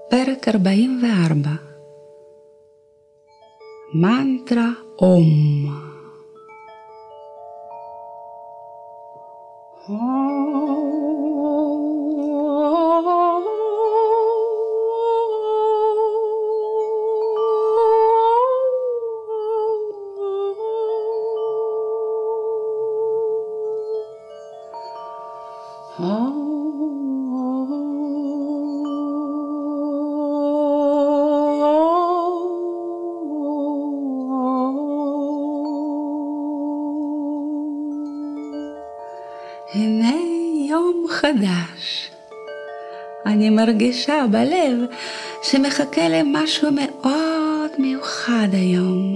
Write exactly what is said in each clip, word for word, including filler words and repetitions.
פרק ארבעים וארבע. מנטרה אום. הנה יום חדש. אני מרגישה בלב שמחכה לי משהו מאוד מיוחד היום.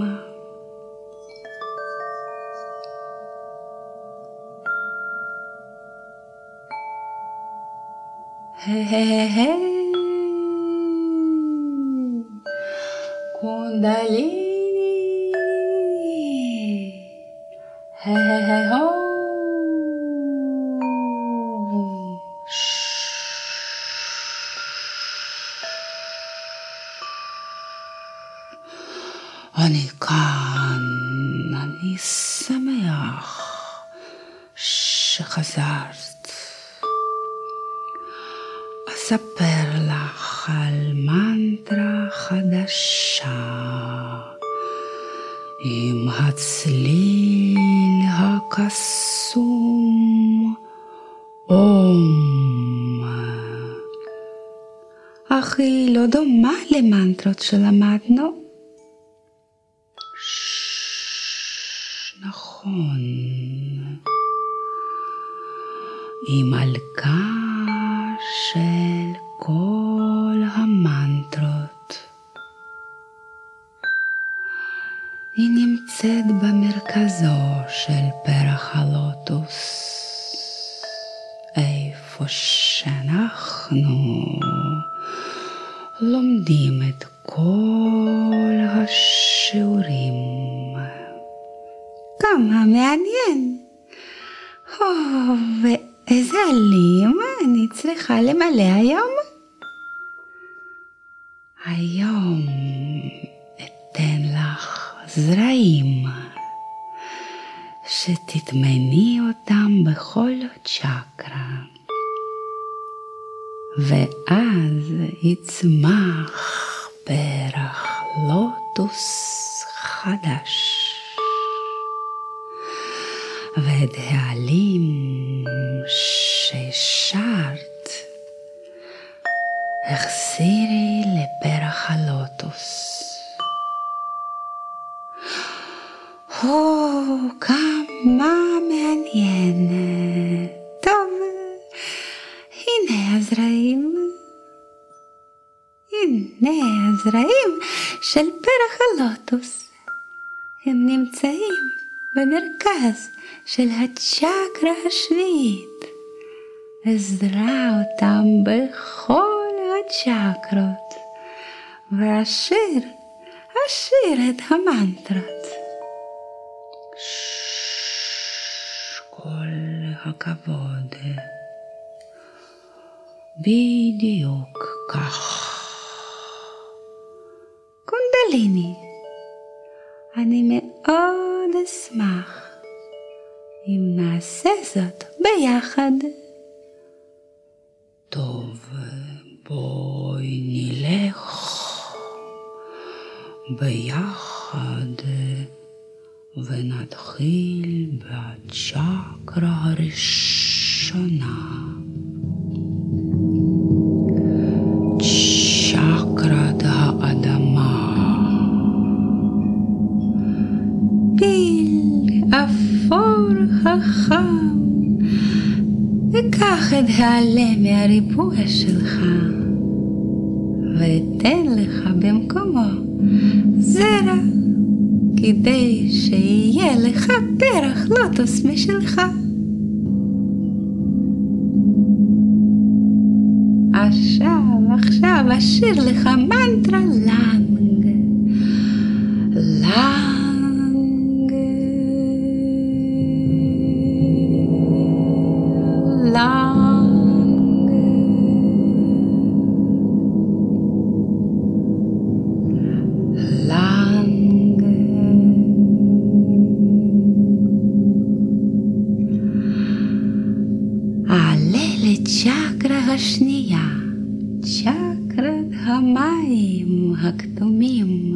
היי קונדליני, היי הו. אני כאן, אני שמח שחזרת. אספר לך על מנטרה חדשה עם הצליל הקסום אום. אך היא לא דומה למנטרות שלמדנו. נכון, היא מלכה של כל המנטרות. היא נמצאת במרכזו של פרח הלוטוס, איפה שאנחנו לומדים את כל השיעורים. כמה מעניין. או, ואיזה עלים אני צריכה למלא היום? היום אתן לך זרעים שתטמני אותם בכל צ'קרה, ואז יצמח פרח לוטוס חדש. ואת העלים ששרת החזירי לפרח הלוטוס. או, כמה מעניין. טוב, הנה הזרעים. הנה הזרעים של פרח הלוטוס. הם נמצאים במרכז של הצ'קרה השביעית. אזרע אותם בכל הצ'קרות, ואשיר, אשיר את המנטרות. כל הכבוד. בדיוק כך. קונדליני, אני מאוד אשמח אם נעשה זאת ביחד. טוב, בואי נלך ביחד ונתחיל בצ'קרה הראשונה. צ'קרת האדמה. פיל אפור חכם, וקח את העלה מהריבוע שלך ותן לך במקומו זרע, כדי שיהיה לך פרח לוטוס משלך. עכשיו, עכשיו אשיר לך מנטרה לנג. לנג. לנג. והשנייה, צ'קרת המים הכתומים.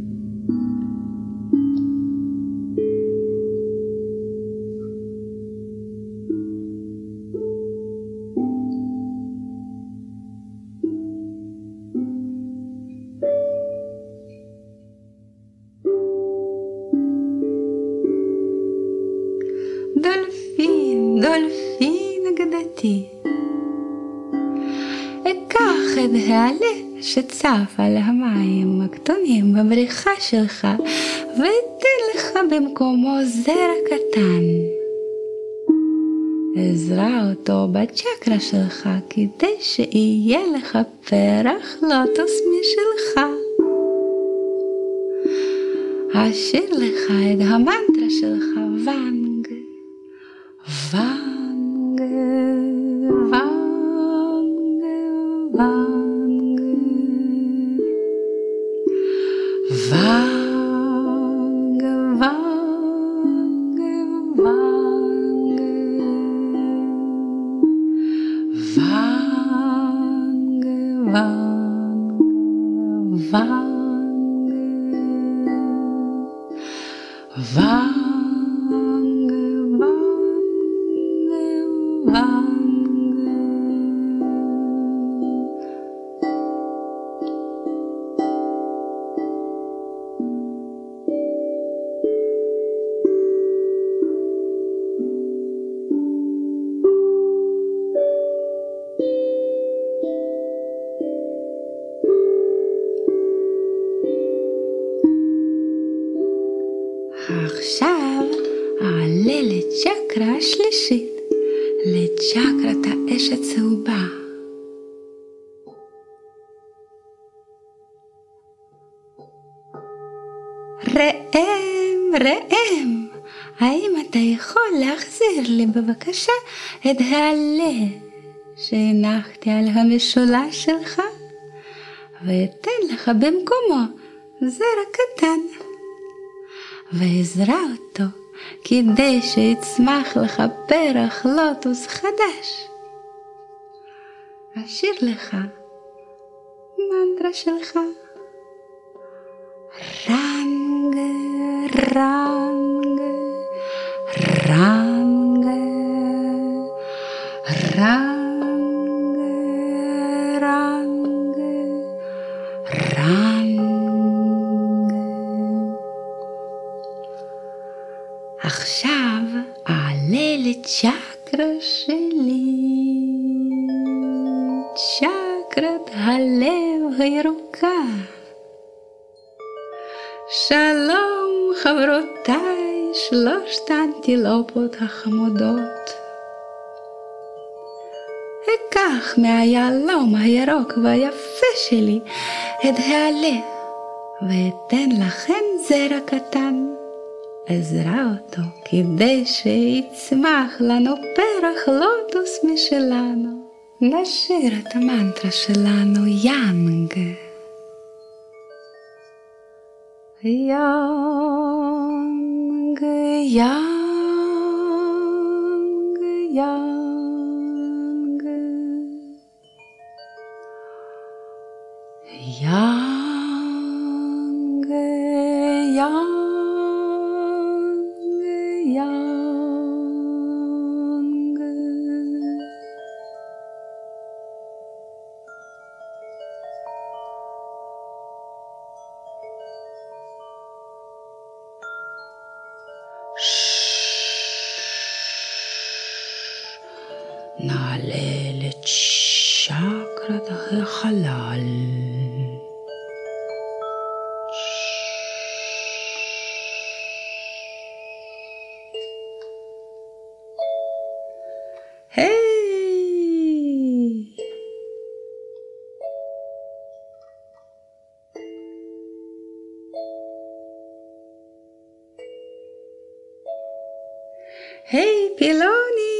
דולפין, דולפין אגדתי, אקח את העלה שצף על המים הכתומים בבריכה שלך ואתן לך במקומו זרע קטן. אזרע אותו בצ'קרה שלך כדי שיהיה לך פרח לוטוס משלך. אשאיר לך את המנטרה שלך ואנג, ואנג, ואנג, ואנג, ואנג, ואנג, ואנג, ואנג, ואנג, ואנג, ואנג, עכשיו אעלה לצ'קרה השלישית, לצ'קרת האש הצהובה. ראם, ראם, האם אתה יכול להחזיר לי בבקשה את העלה שהנחתי על המשולש שלך, ואתן לך במקומו זרע קטן, ואזרע אותו כדי שיצמח לך פרח לוטוס חדש. אשאיר לך מנטרה שלך, רנג, רנג, רנג, רנג, רנג, רנג. עכשיו אעלה לצ'קרה שלי, צ'קרת הלב הירוקה. שלום חברותיי, שלושת האנטילופות החמודות. אקח מהיהלום הירוק והיפה שלי את העלה, ואתן לכם זרע קטן. אזרע אותו כדי שיצמח לנו פרח לוטוס משלנו. נשאיר את המנטרה שלנו יאנג, יאנג, יאנג, יאנג, יאנג, יאנג, יאנג. נעלה לצ'קרת החלל. היי! היי פילוני,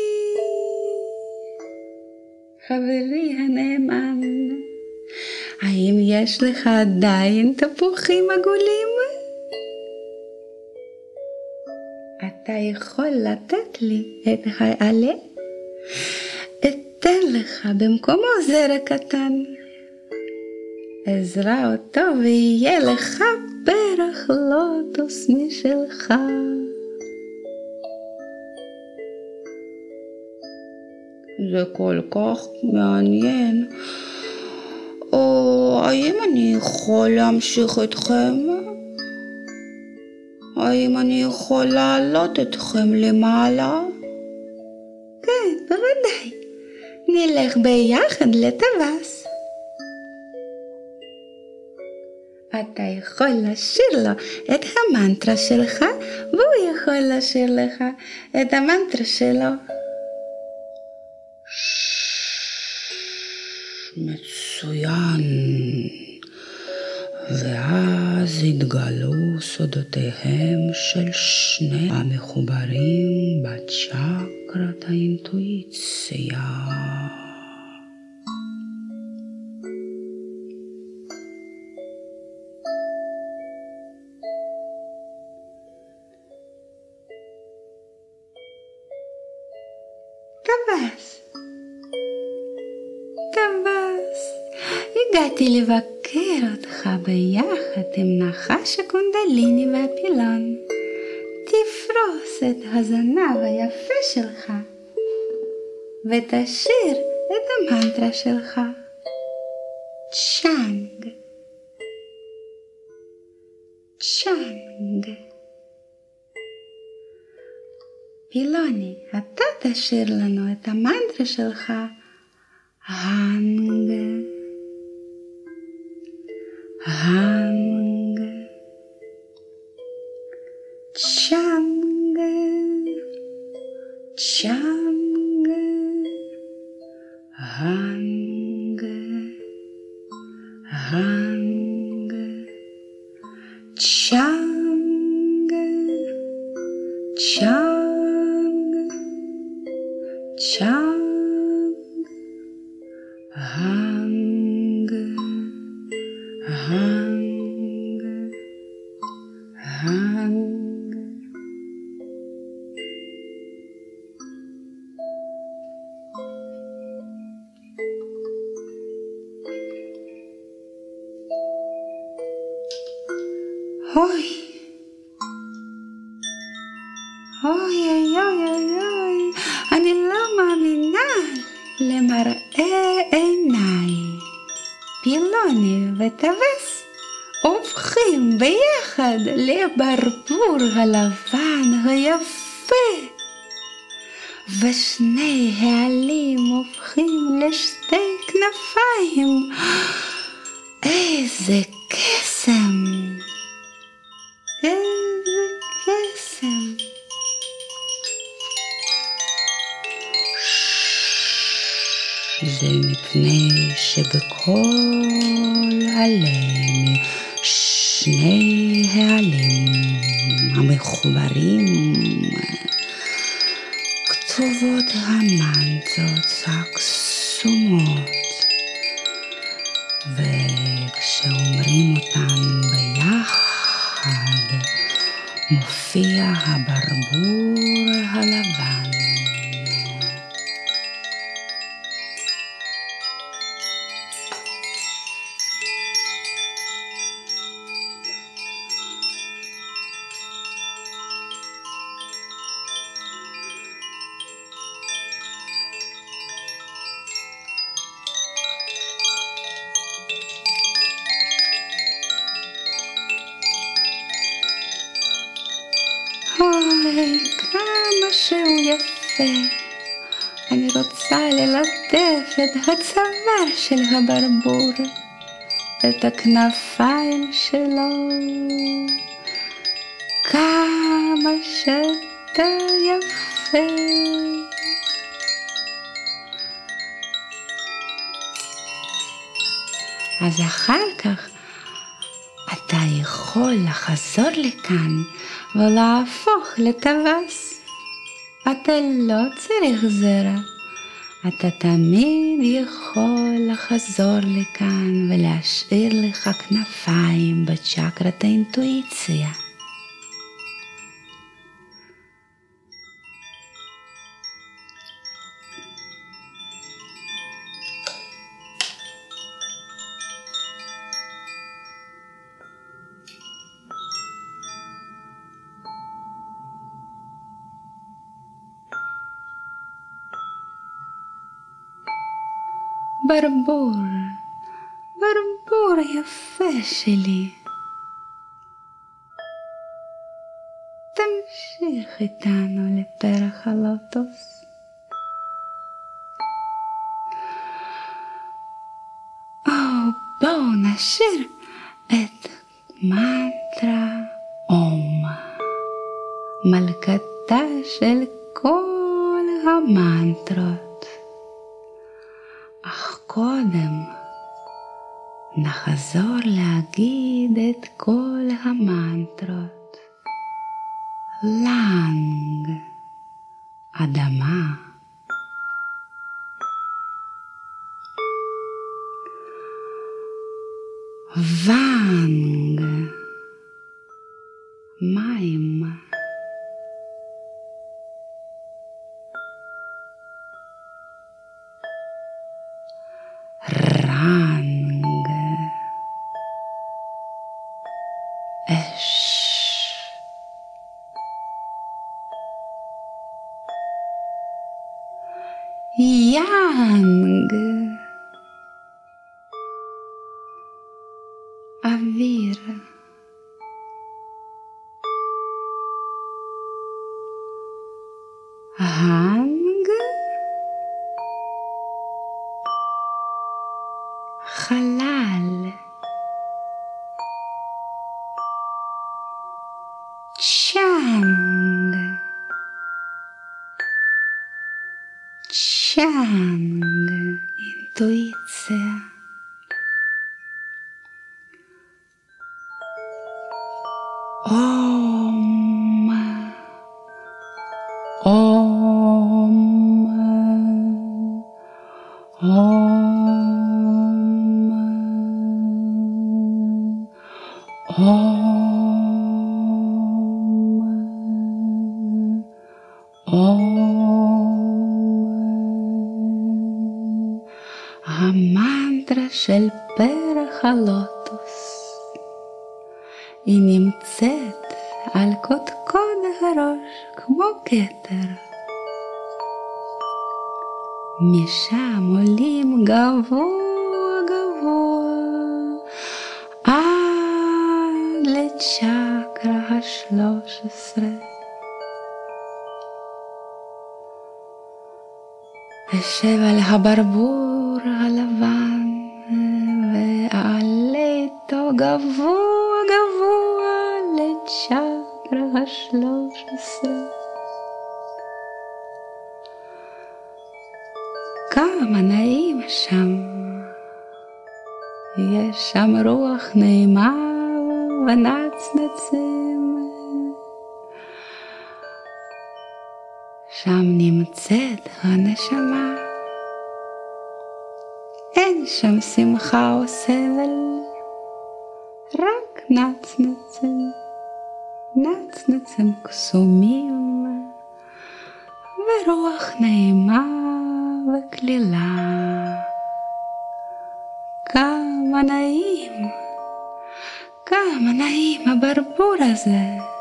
חברי הנאמן, האם יש לך עדיין תפוחים עגולים? אתה יכול לתת לי את העלה? את ותן לך במקומו זרע קטן. עזרה אותו ויהיה לך פרח לוטוס משלך. זה כל כך מעניין. או האם אני יכול להמשיך אתכם? האם אני יכול להעלות אתכם למעלה? כן, בוודאי. נלך ביחד לטווס. אתה יכול לשיר לו את המנטרה שלך, והוא יכול לשיר לך את המנטרה שלו. מצוין. ואז התגלו סודותיהם של שני המחוברים בצ'קרת האינטואיציה. טווס, טווס, הגעתי לבקר אותך ביחד עם נחש הקונדליני והפילון. תפרוס את הזנב היפה שלך ותשיר את המנטרה שלך. צ'אנג, צ'אנג. פילוני, אתה תשיר לנו את המנטרה שלך. האנג, האנג. צ'אנג, צ'אנג. האנג, האנג. צ'אנג, צ'אנג. צ'אנג, האנג, האנג, האנג. אוי, אוי, אוי, אוי, אוי, אוי. אני לא מאמינה למראה עיניי. פילוני וטווס הופכים ביחד לברבור הלבן היפה, ושני העלים הופכים לשתי כנפיים. איזה קסם, איזה קסם. זה מפני שבכל עלם שני העלים המחוברים כתובות המנטרות הקסומות, וכשאומרים אותן ביחד מופיע הברבור הלבן. אוי, כמה שהוא יפה. אני רוצה ללטף את הצוואר של הברבור, את הכנפיים שלו. כמה שאתה יפה. אז אחר כך אתה יכול לחזור לכאן ולהפוך לטווס. אתה לא צריך זרע. אתה תמיד יכול לחזור לכאן ולהשאיר לך כנפיים בצ'קרת האינטואיציה. ברבור, ברבור יפה שלי. תמשיך איתנו לפרח הלוטוס. או, בואו נשיר את מנטרה אום, מלכתה של כל המנטרות. אך קודם נחזור להגיד את כל המנטרות. לנג, אדמה. ואנג, מים. רנג, אש. יאנג, אוויר. האנג, חלל. צ'אנג, צ'אנג, אינטואיציה. אום, אום, אום, אום, אום. המנטרה של פרח הלוטוס. היא נמצאת על קודקוד הראש כמו כתר. משם עולים גבוה גבוה עד לצ'קרה השלוש עשרה. אשב על הברבור הלבן ואעלה איתו גבוה גבוה לצ'קרה השלוש עשרה. כמה נעים שם, יש שם רוח נעימה ונצנצים. שם נמצאת הנשמה. אין שם שמחה או סבל, רק נצנצים, נצנצים קסומים ורוח נעימה וכלילה. כמה נעים, כמה נעים הברבור הזה.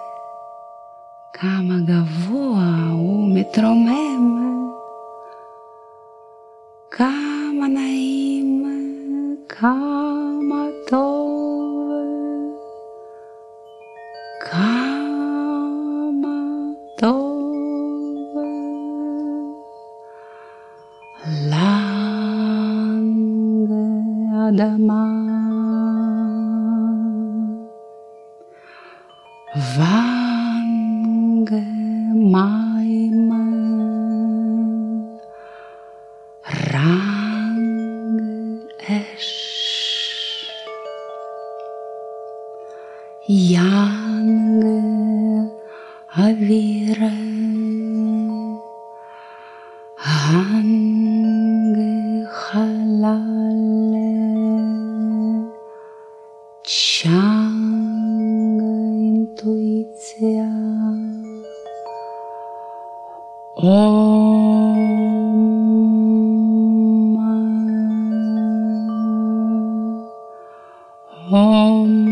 כמה גבוה הוא מתרומם. כמה נעים, כמה טוב, כמה טוב. לנג, אדמה. ואנג, מים. רנג, אש. יאנג, אוויר. האנג, חלל. צ'אנג, אינטואיציה. אום, אום,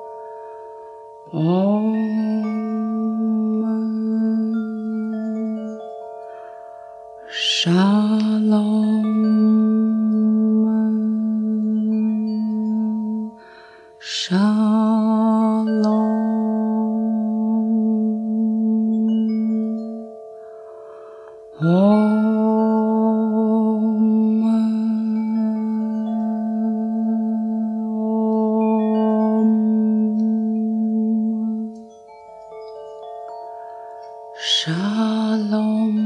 אום. Shalom, shalom, Om, Shalom,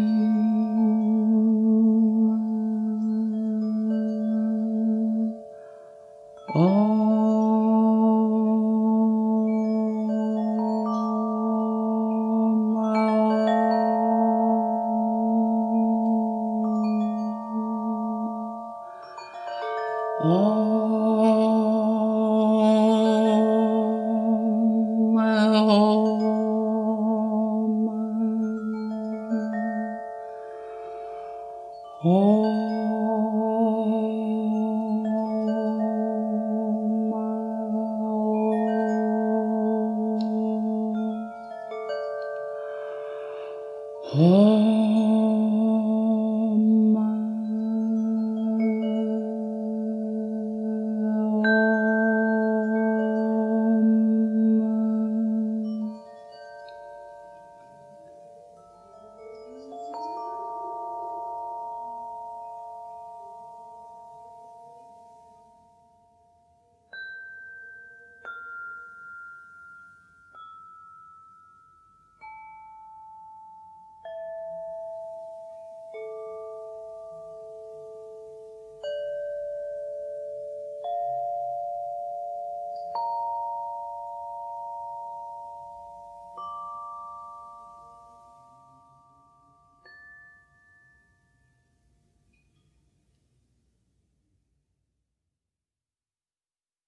Om, Om, Om, Om.